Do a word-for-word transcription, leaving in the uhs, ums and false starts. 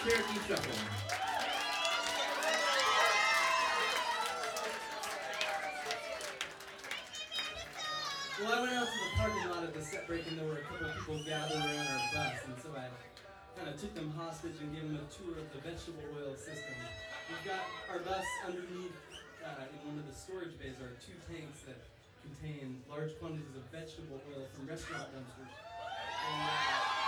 Cherokee Shuffle. Well, I went out to the parking lot at the set break and there were a couple of people gathered around our bus, and so I kind of took them hostage and gave them a tour of the vegetable oil system. We've got our bus underneath, uh, in one of the storage bays, are two tanks that contain large quantities of vegetable oil from restaurant dumpsters. And, uh,